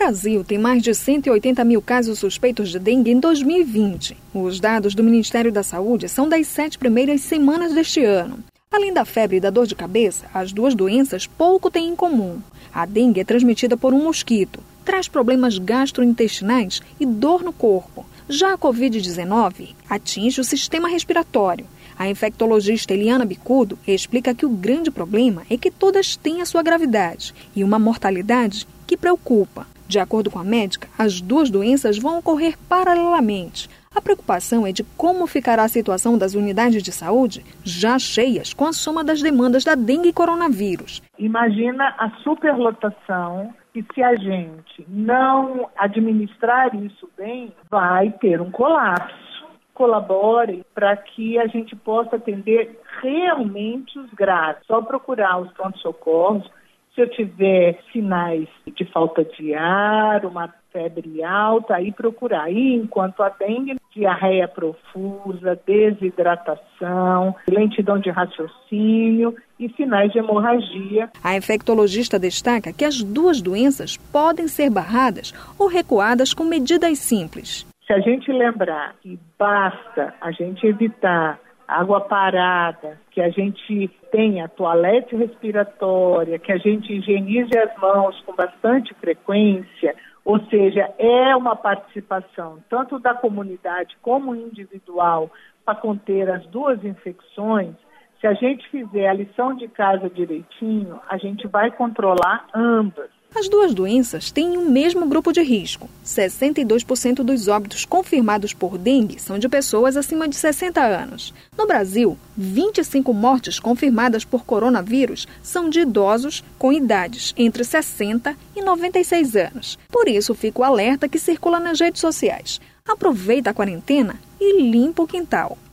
Brasil tem mais de 180 mil casos suspeitos de dengue em 2020. Os dados do Ministério da Saúde são das 7 primeiras semanas deste ano. Além da febre e da dor de cabeça, as duas doenças pouco têm em comum. A dengue é transmitida por um mosquito, traz problemas gastrointestinais e dor no corpo. Já a Covid-19 atinge o sistema respiratório. A infectologista Eliana Bicudo explica que o grande problema é que todas têm a sua gravidade e uma mortalidade que preocupa. De acordo com a médica, as duas doenças vão ocorrer paralelamente. A preocupação é de como ficará a situação das unidades de saúde já cheias com a soma das demandas da dengue e coronavírus. Imagina a superlotação e se a gente não administrar isso bem, vai ter um colapso. Colabore para que a gente possa atender realmente os graves. Só procurar os pronto-socorros se eu tiver sinais de falta de ar, uma febre alta, aí procurar. E enquanto a dengue, diarreia profusa, desidratação, lentidão de raciocínio e sinais de hemorragia. A infectologista destaca que as duas doenças podem ser barradas ou recuadas com medidas simples. Se a gente lembrar que basta a gente evitar água parada, que a gente tenha toalete respiratória, que a gente higienize as mãos com bastante frequência, ou seja, é uma participação tanto da comunidade como individual para conter as duas infecções. Se a gente fizer a lição de casa direitinho, a gente vai controlar ambas. As duas doenças têm o mesmo grupo de risco. 62% dos óbitos confirmados por dengue são de pessoas acima de 60 anos. No Brasil, 25 mortes confirmadas por coronavírus são de idosos com idades entre 60 e 96 anos. Por isso, fica o alerta que circula nas redes sociais. Aproveita a quarentena e limpa o quintal.